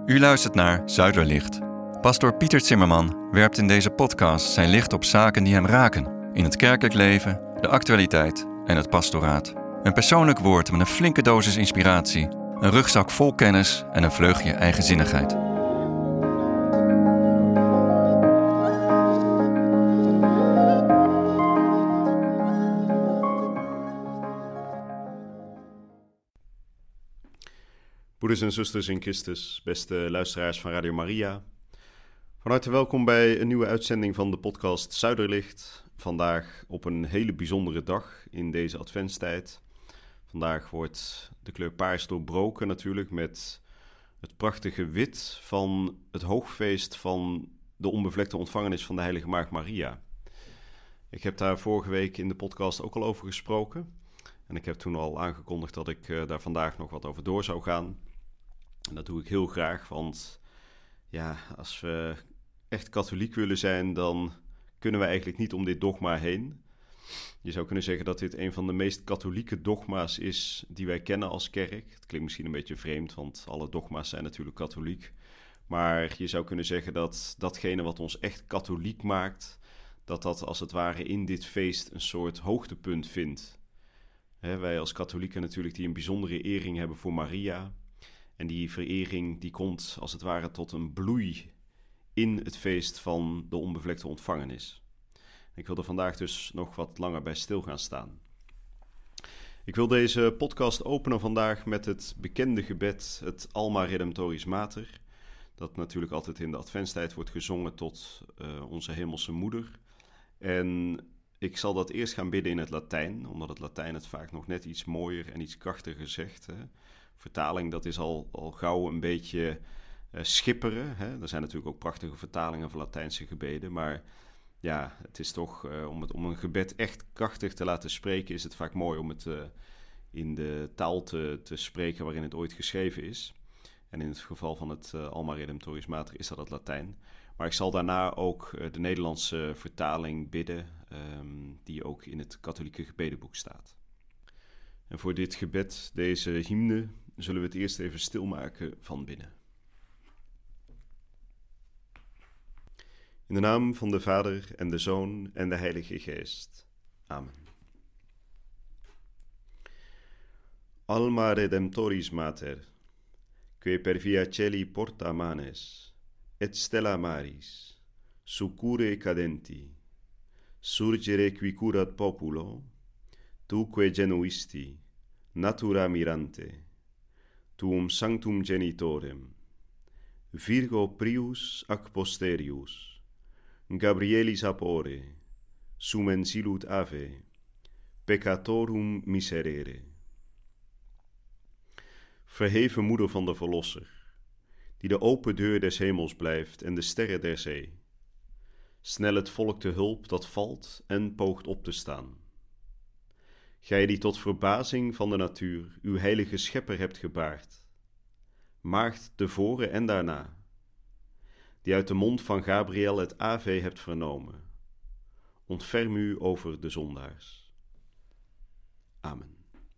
U luistert naar Zuiderlicht. Pastoor Pieter Zimmerman werpt in deze podcast zijn licht op zaken die hem raken. In het kerkelijk leven, de actualiteit en het pastoraat. Een persoonlijk woord met een flinke dosis inspiratie. Een rugzak vol kennis en een vleugje eigenzinnigheid. Broeders en zusters in Christus, beste luisteraars van Radio Maria. Van harte welkom bij een nieuwe uitzending van de podcast Zuiderlicht. Vandaag op een hele bijzondere dag in deze adventstijd. Vandaag wordt de kleur paars doorbroken natuurlijk met het prachtige wit van het hoogfeest van de onbevlekte ontvangenis van de Heilige Maagd Maria. Ik heb daar vorige week in de podcast ook al over gesproken. En ik heb toen al aangekondigd dat ik daar vandaag nog wat over door zou gaan. En dat doe ik heel graag, want ja, als we echt katholiek willen zijn, dan kunnen we eigenlijk niet om dit dogma heen. Je zou kunnen zeggen dat dit een van de meest katholieke dogma's is die wij kennen als kerk. Het klinkt misschien een beetje vreemd, want alle dogma's zijn natuurlijk katholiek. Maar je zou kunnen zeggen dat datgene wat ons echt katholiek maakt, dat als het ware in dit feest een soort hoogtepunt vindt. Wij als katholieken natuurlijk die een bijzondere ering hebben voor Maria. En die verering die komt als het ware tot een bloei in het feest van de onbevlekte ontvangenis. Ik wil er vandaag dus nog wat langer bij stil gaan staan. Ik wil deze podcast openen vandaag met het bekende gebed, het Alma Redemptoris Mater. Dat natuurlijk altijd in de adventstijd wordt gezongen tot onze hemelse moeder. En ik zal dat eerst gaan bidden in het Latijn, omdat het Latijn het vaak nog net iets mooier en iets krachtiger zegt. Hè. Vertaling, dat is al gauw een beetje schipperen. Hè. Er zijn natuurlijk ook prachtige vertalingen van Latijnse gebeden, maar ja, het is toch, om een gebed echt krachtig te laten spreken, is het vaak mooi om het in de taal te spreken waarin het ooit geschreven is. En in het geval van het Alma Redemptoris Mater is dat het Latijn. Maar ik zal daarna ook de Nederlandse vertaling bidden, die ook in het katholieke gebedenboek staat. En voor dit gebed, deze hymne, zullen we het eerst even stilmaken van binnen. In de naam van de Vader en de Zoon en de Heilige Geest. Amen. Alma Redemptoris Mater, que per via celi porta manes, et stella maris, succure cadenti, surgere qui curat populo, tuque genuisti, natura mirante, tuum sanctum genitorem, Virgo prius ac posterius, Gabrielis apore, sumen silut ave, peccatorum miserere. Verheven moeder van de Verlosser, die de open deur des hemels blijft en de sterren der zee. Snel het volk te hulp dat valt en poogt op te staan. Gij die tot verbazing van de natuur uw heilige schepper hebt gebaard. Maagd tevoren en daarna, die uit de mond van Gabriel het Ave hebt vernomen. Ontferm u over de zondaars. Amen.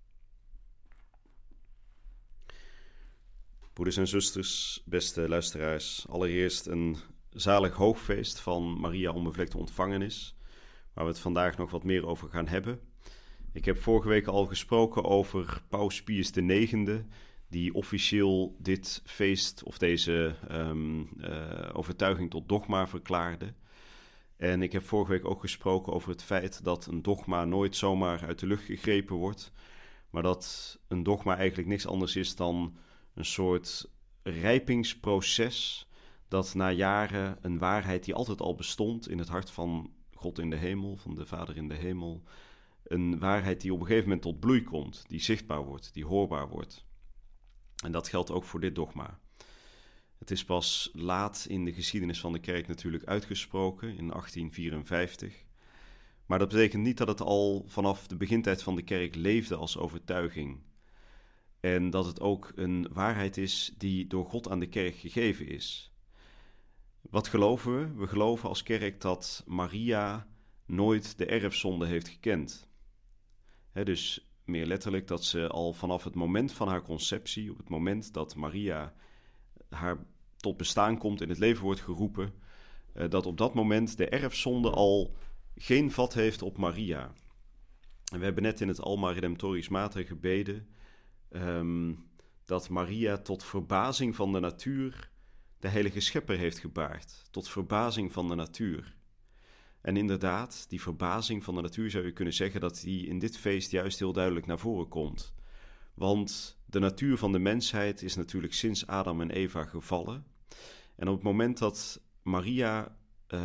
Broeders en zusters, beste luisteraars, allereerst een zalig hoogfeest van Maria onbevlekte ontvangenis, waar we het vandaag nog wat meer over gaan hebben. Ik heb vorige week al gesproken over Paus Pius IX, die officieel dit feest of deze overtuiging tot dogma verklaarde. En ik heb vorige week ook gesproken over het feit dat een dogma nooit zomaar uit de lucht gegrepen wordt, maar dat een dogma eigenlijk niks anders is dan een soort rijpingsproces dat na jaren een waarheid die altijd al bestond in het hart van God in de hemel, van de Vader in de hemel, een waarheid die op een gegeven moment tot bloei komt, die zichtbaar wordt, die hoorbaar wordt. En dat geldt ook voor dit dogma. Het is pas laat in de geschiedenis van de kerk natuurlijk uitgesproken, in 1854. Maar dat betekent niet dat het al vanaf de begintijd van de kerk leefde als overtuiging. En dat het ook een waarheid is die door God aan de kerk gegeven is. Wat geloven we? We geloven als kerk dat Maria nooit de erfzonde heeft gekend. Dus meer letterlijk dat ze al vanaf het moment van haar conceptie, op het moment dat Maria haar tot bestaan komt, in het leven wordt geroepen, dat op dat moment de erfzonde al geen vat heeft op Maria. En we hebben net in het Alma Redemptoris Mater gebeden dat Maria tot verbazing van de natuur de heilige schepper heeft gebaard. Tot verbazing van de natuur. En inderdaad, die verbazing van de natuur zou je kunnen zeggen dat die in dit feest juist heel duidelijk naar voren komt. Want de natuur van de mensheid is natuurlijk sinds Adam en Eva gevallen. En op het moment dat Maria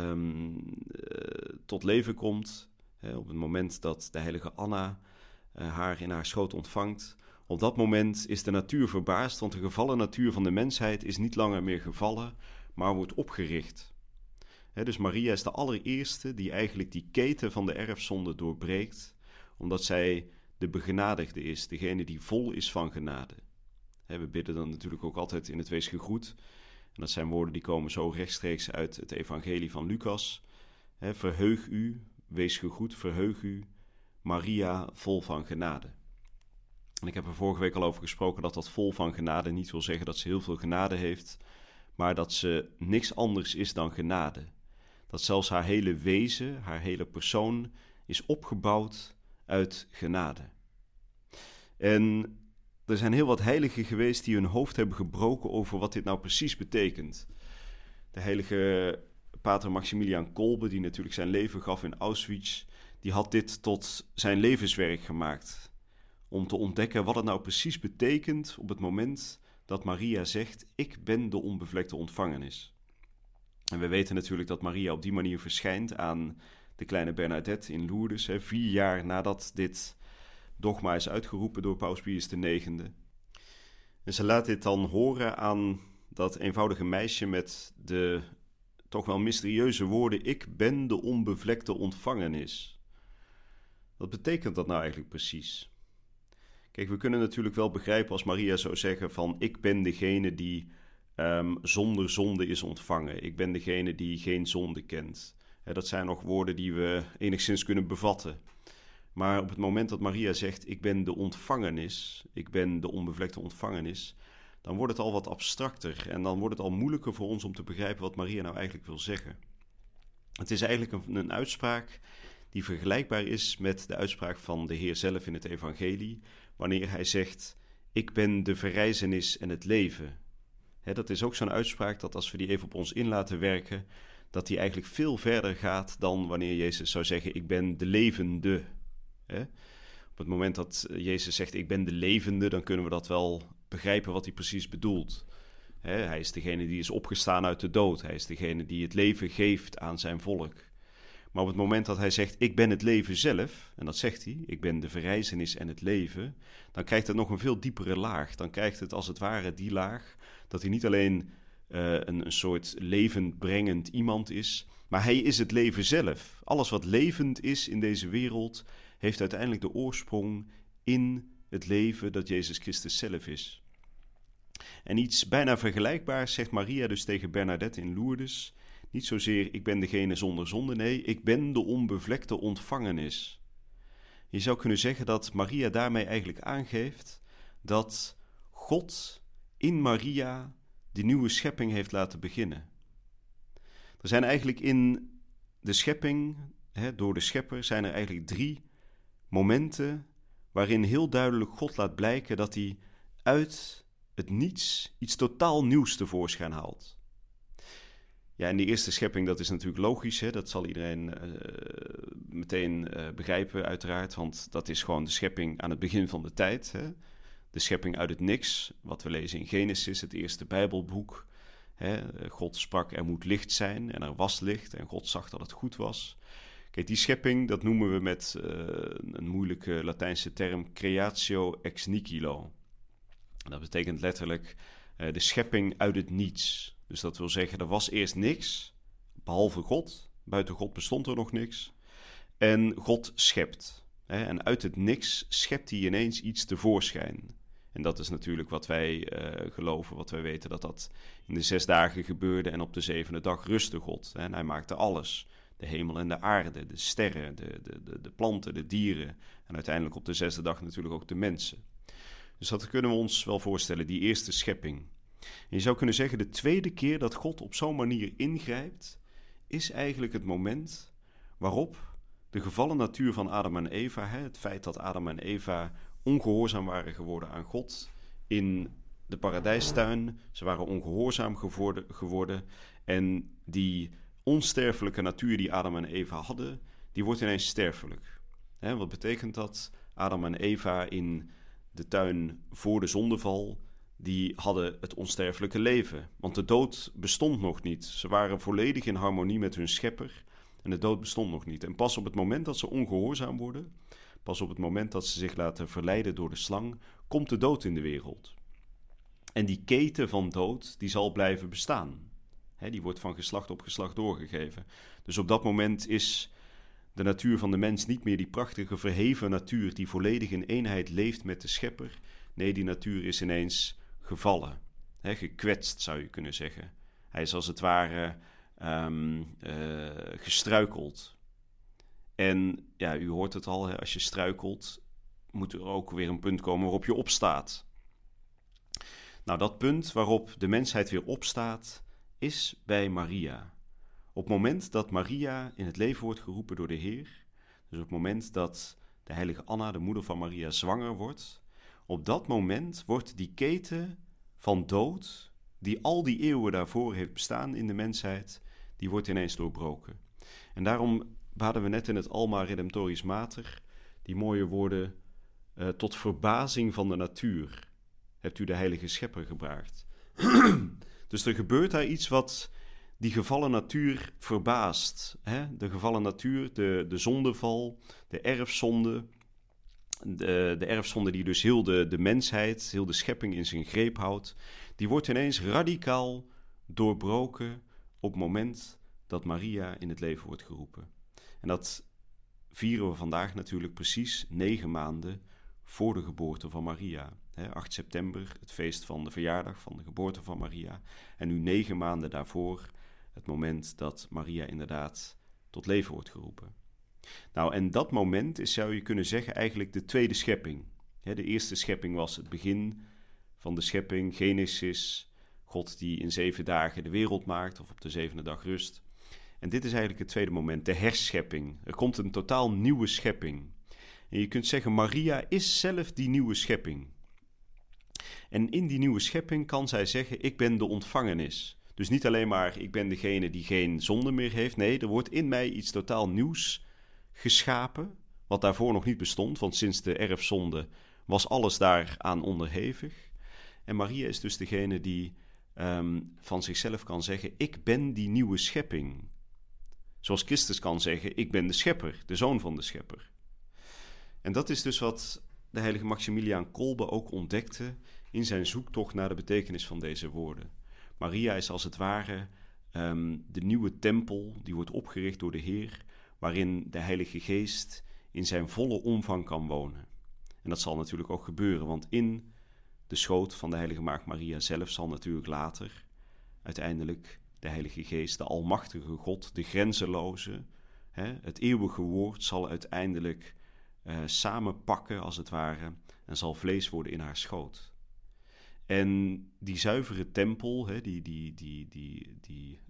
tot leven komt, op het moment dat de heilige Anna haar in haar schoot ontvangt, op dat moment is de natuur verbaasd, want de gevallen natuur van de mensheid is niet langer meer gevallen, maar wordt opgericht. Dus Maria is de allereerste die eigenlijk die keten van de erfzonde doorbreekt, omdat zij de begenadigde is, degene die vol is van genade. We bidden dan natuurlijk ook altijd in het Wees gegroet. En dat zijn woorden die komen zo rechtstreeks uit het evangelie van Lucas. Verheug u, wees gegroet, verheug u, Maria vol van genade. En ik heb er vorige week al over gesproken dat vol van genade niet wil zeggen dat ze heel veel genade heeft, maar dat ze niks anders is dan genade. Dat zelfs haar hele wezen, haar hele persoon is opgebouwd uit genade. En er zijn heel wat heiligen geweest die hun hoofd hebben gebroken over wat dit nou precies betekent. De heilige pater Maximilian Kolbe, die natuurlijk zijn leven gaf in Auschwitz, die had dit tot zijn levenswerk gemaakt. Om te ontdekken wat het nou precies betekent op het moment dat Maria zegt, ik ben de onbevlekte ontvangenis. En we weten natuurlijk dat Maria op die manier verschijnt aan de kleine Bernadette in Lourdes, 4 jaar nadat dit dogma is uitgeroepen door Paus Pius IX. En ze laat dit dan horen aan dat eenvoudige meisje met de toch wel mysterieuze woorden, ik ben de onbevlekte ontvangenis. Wat betekent dat nou eigenlijk precies? Kijk, we kunnen natuurlijk wel begrijpen als Maria zou zeggen van, ik ben degene die zonder zonde is ontvangen. Ik ben degene die geen zonde kent. Dat zijn nog woorden die we enigszins kunnen bevatten. Maar op het moment dat Maria zegt, ik ben de ontvangenis, ik ben de onbevlekte ontvangenis, dan wordt het al wat abstracter en dan wordt het al moeilijker voor ons om te begrijpen wat Maria nou eigenlijk wil zeggen. Het is eigenlijk een uitspraak die vergelijkbaar is met de uitspraak van de Heer zelf in het evangelie, wanneer hij zegt, ik ben de verrijzenis en het leven. Dat is ook zo'n uitspraak dat als we die even op ons in laten werken, dat die eigenlijk veel verder gaat dan wanneer Jezus zou zeggen, ik ben de levende. Op het moment dat Jezus zegt, ik ben de levende, dan kunnen we dat wel begrijpen wat hij precies bedoelt. Hij is degene die is opgestaan uit de dood. Hij is degene die het leven geeft aan zijn volk. Maar op het moment dat hij zegt, ik ben het leven zelf, en dat zegt hij, ik ben de verrijzenis en het leven, dan krijgt het nog een veel diepere laag. Dan krijgt het als het ware die laag dat hij niet alleen een soort levendbrengend iemand is, maar hij is het leven zelf. Alles wat levend is in deze wereld heeft uiteindelijk de oorsprong in het leven dat Jezus Christus zelf is. En iets bijna vergelijkbaars zegt Maria dus tegen Bernadette in Lourdes. Niet zozeer, ik ben degene zonder zonde, nee, ik ben de onbevlekte ontvangenis. Je zou kunnen zeggen dat Maria daarmee eigenlijk aangeeft dat God in Maria die nieuwe schepping heeft laten beginnen. Er zijn eigenlijk in de schepping, door de schepper, zijn er eigenlijk 3 momenten waarin heel duidelijk God laat blijken dat hij uit het niets iets totaal nieuws tevoorschijn haalt. Ja, en die eerste schepping, dat is natuurlijk logisch, dat zal iedereen meteen begrijpen uiteraard, want dat is gewoon de schepping aan het begin van de tijd. De schepping uit het niks, wat we lezen in Genesis, het eerste Bijbelboek. God sprak, er moet licht zijn en er was licht en God zag dat het goed was. Kijk, die schepping, dat noemen we met een moeilijke Latijnse term creatio ex nihilo. En dat betekent letterlijk de schepping uit het niets. Dus dat wil zeggen, er was eerst niks, behalve God. Buiten God bestond er nog niks. En God schept. En uit het niks schept hij ineens iets tevoorschijn. En dat is natuurlijk wat wij geloven, wat wij weten, dat dat in de 6 dagen gebeurde en op de 7e dag rustte God. En hij maakte alles. De hemel en de aarde, de sterren, de planten, de dieren. En uiteindelijk op de 6e dag natuurlijk ook de mensen. Dus dat kunnen we ons wel voorstellen, die eerste schepping. En je zou kunnen zeggen, de tweede keer dat God op zo'n manier ingrijpt, is eigenlijk het moment waarop de gevallen natuur van Adam en Eva, het feit dat Adam en Eva ongehoorzaam waren geworden aan God in de paradijstuin, ze waren ongehoorzaam geworden en die onsterfelijke natuur die Adam en Eva hadden, die wordt ineens sterfelijk. Wat betekent dat? Adam en Eva in de tuin voor de zondeval, die hadden het onsterfelijke leven. Want de dood bestond nog niet. Ze waren volledig in harmonie met hun schepper en de dood bestond nog niet. En pas op het moment dat ze ongehoorzaam worden, pas op het moment dat ze zich laten verleiden door de slang, komt de dood in de wereld. En die keten van dood, die zal blijven bestaan. Die wordt van geslacht op geslacht doorgegeven. Dus op dat moment is de natuur van de mens niet meer die prachtige verheven natuur die volledig in eenheid leeft met de schepper. Nee, die natuur is ineens gevallen. Gekwetst zou je kunnen zeggen. Hij is als het ware gestruikeld. En ja, u hoort het al, als je struikelt moet er ook weer een punt komen waarop je opstaat. Nou, dat punt waarop de mensheid weer opstaat is bij Maria. Op het moment dat Maria in het leven wordt geroepen door de Heer, dus op het moment dat de heilige Anna, de moeder van Maria, zwanger wordt, op dat moment wordt die keten van dood, die al die eeuwen daarvoor heeft bestaan in de mensheid, die wordt ineens doorbroken. En daarom baden we net in het Alma Redemptoris Mater die mooie woorden, tot verbazing van de natuur hebt u de heilige schepper gebracht. Dus er gebeurt daar iets wat die gevallen natuur verbaast. De gevallen natuur, de zondeval, de erfzonde. De erfzonde die dus heel de mensheid, heel de schepping in zijn greep houdt. Die wordt ineens radicaal doorbroken op het moment dat Maria in het leven wordt geroepen. En dat vieren we vandaag natuurlijk precies 9 maanden voor de geboorte van Maria. 8 september, het feest van de verjaardag van de geboorte van Maria. En nu 9 maanden daarvoor, het moment dat Maria inderdaad tot leven wordt geroepen. Nou, en dat moment is, zou je kunnen zeggen, eigenlijk de tweede schepping. De eerste schepping was het begin van de schepping, Genesis. God die in 7 dagen de wereld maakt, of op de 7e dag rust. En dit is eigenlijk het tweede moment, de herschepping. Er komt een totaal nieuwe schepping. En je kunt zeggen, Maria is zelf die nieuwe schepping. En in die nieuwe schepping kan zij zeggen, ik ben de ontvangenis. Dus niet alleen maar, ik ben degene die geen zonde meer heeft. Nee, er wordt in mij iets totaal nieuws geschapen, wat daarvoor nog niet bestond. Want sinds de erfzonde was alles daaraan onderhevig. En Maria is dus degene die van zichzelf kan zeggen, ik ben die nieuwe schepping. Zoals Christus kan zeggen, ik ben de schepper, de zoon van de schepper. En dat is dus wat de heilige Maximiliaan Kolbe ook ontdekte in zijn zoektocht naar de betekenis van deze woorden. Maria is als het ware de nieuwe tempel die wordt opgericht door de Heer, waarin de Heilige Geest in zijn volle omvang kan wonen. En dat zal natuurlijk ook gebeuren, want in de schoot van de Heilige Maagd Maria zelf zal natuurlijk later uiteindelijk de Heilige Geest, de almachtige God, de grenzeloze, het eeuwige woord zal uiteindelijk samenpakken als het ware en zal vlees worden in haar schoot. En die zuivere tempel, die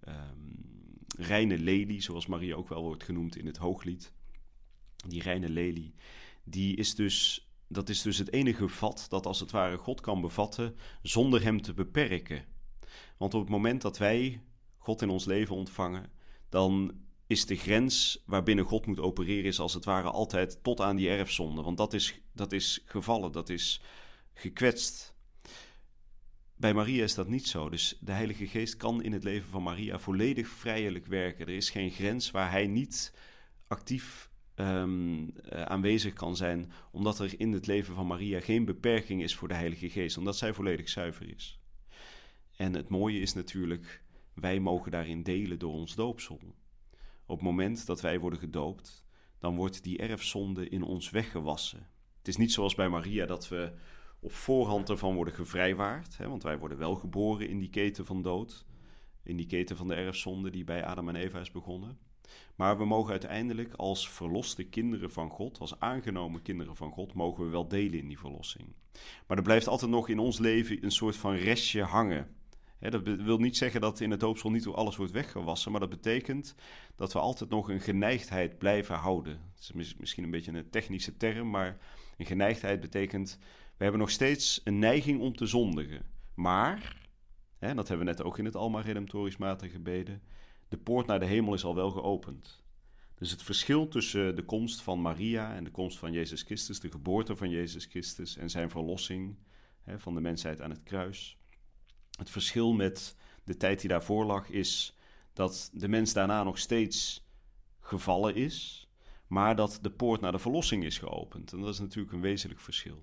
reine lelie, zoals Maria ook wel wordt genoemd in het Hooglied, die reine lelie, dat is dus het enige vat dat als het ware God kan bevatten zonder hem te beperken. Want op het moment dat wij God in ons leven ontvangen, dan is de grens waarbinnen God moet opereren is als het ware altijd tot aan die erfzonde. Want dat is gevallen, dat is gekwetst. Bij Maria is dat niet zo. Dus de Heilige Geest kan in het leven van Maria volledig vrijelijk werken. Er is geen grens waar hij niet actief aanwezig kan zijn, omdat er in het leven van Maria geen beperking is voor de Heilige Geest, omdat zij volledig zuiver is. En het mooie is natuurlijk, wij mogen daarin delen door ons doopsel. Op het moment dat wij worden gedoopt, dan wordt die erfzonde in ons weggewassen. Het is niet zoals bij Maria dat we op voorhand ervan worden gevrijwaard, want wij worden wel geboren in die keten van dood, in die keten van de erfzonde die bij Adam en Eva is begonnen. Maar we mogen uiteindelijk als verloste kinderen van God, als aangenomen kinderen van God, mogen we wel delen in die verlossing. Maar er blijft altijd nog in ons leven een soort van restje hangen. Dat wil niet zeggen dat in het doopsel niet alles wordt weggewassen, maar dat betekent dat we altijd nog een geneigdheid blijven houden. Het is misschien een beetje een technische term, maar een geneigdheid betekent, we hebben nog steeds een neiging om te zondigen. Maar, dat hebben we net ook in het Alma Redemptoris Mater gebeden, de poort naar de hemel is al wel geopend. Dus het verschil tussen de komst van Maria en de komst van Jezus Christus, de geboorte van Jezus Christus en zijn verlossing van de mensheid aan het kruis. Het verschil met de tijd die daarvoor lag is dat de mens daarna nog steeds gevallen is, maar dat de poort naar de verlossing is geopend. En dat is natuurlijk een wezenlijk verschil.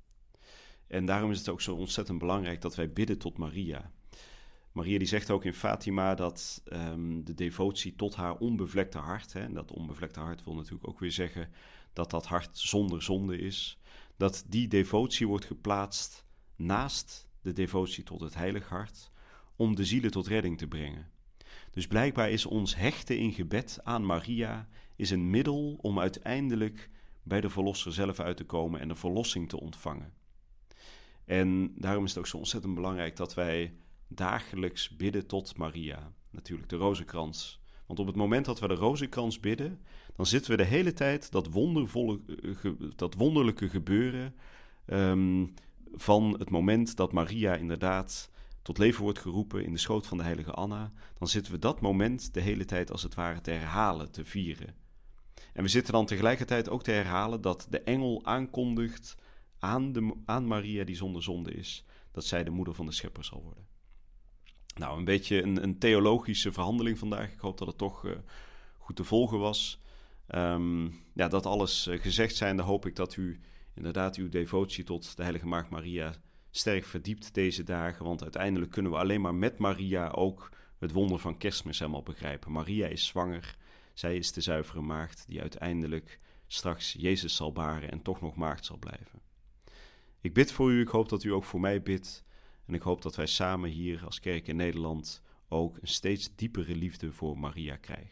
En daarom is het ook zo ontzettend belangrijk dat wij bidden tot Maria. Maria die zegt ook in Fatima dat de devotie tot haar onbevlekte hart, en dat onbevlekte hart wil natuurlijk ook weer zeggen dat dat hart zonder zonde is, dat die devotie wordt geplaatst naast de devotie tot het heilig hart, om de zielen tot redding te brengen. Dus blijkbaar is ons hechten in gebed aan Maria is een middel om uiteindelijk bij de Verlosser zelf uit te komen en de verlossing te ontvangen. En daarom is het ook zo ontzettend belangrijk dat wij dagelijks bidden tot Maria. Natuurlijk de rozenkrans. Want op het moment dat we de rozenkrans bidden, dan zitten we de hele tijd dat wonderlijke gebeuren van het moment dat Maria inderdaad tot leven wordt geroepen in de schoot van de heilige Anna, dan zitten we dat moment de hele tijd als het ware te herhalen, te vieren. En we zitten dan tegelijkertijd ook te herhalen dat de engel aankondigt aan Maria die zonder zonde is, dat zij de moeder van de schepper zal worden. Nou, een beetje een theologische verhandeling vandaag. Ik hoop dat het toch goed te volgen was. Dat alles gezegd zijnde hoop ik dat u inderdaad uw devotie tot de heilige maagd Maria sterk verdiept deze dagen. Want uiteindelijk kunnen we alleen maar met Maria ook het wonder van Kerstmis helemaal begrijpen. Maria is zwanger. Zij is de zuivere maagd die uiteindelijk straks Jezus zal baren en toch nog maagd zal blijven. Ik bid voor u, ik hoop dat u ook voor mij bidt. En ik hoop dat wij samen hier als kerk in Nederland ook een steeds diepere liefde voor Maria krijgen.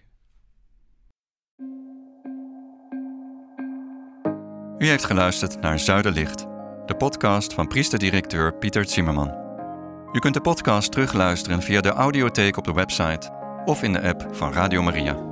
U heeft geluisterd naar Zuiderlicht, de podcast van priester-directeur Pieter Zimmerman. U kunt de podcast terugluisteren via de audiotheek op de website of in de app van Radio Maria.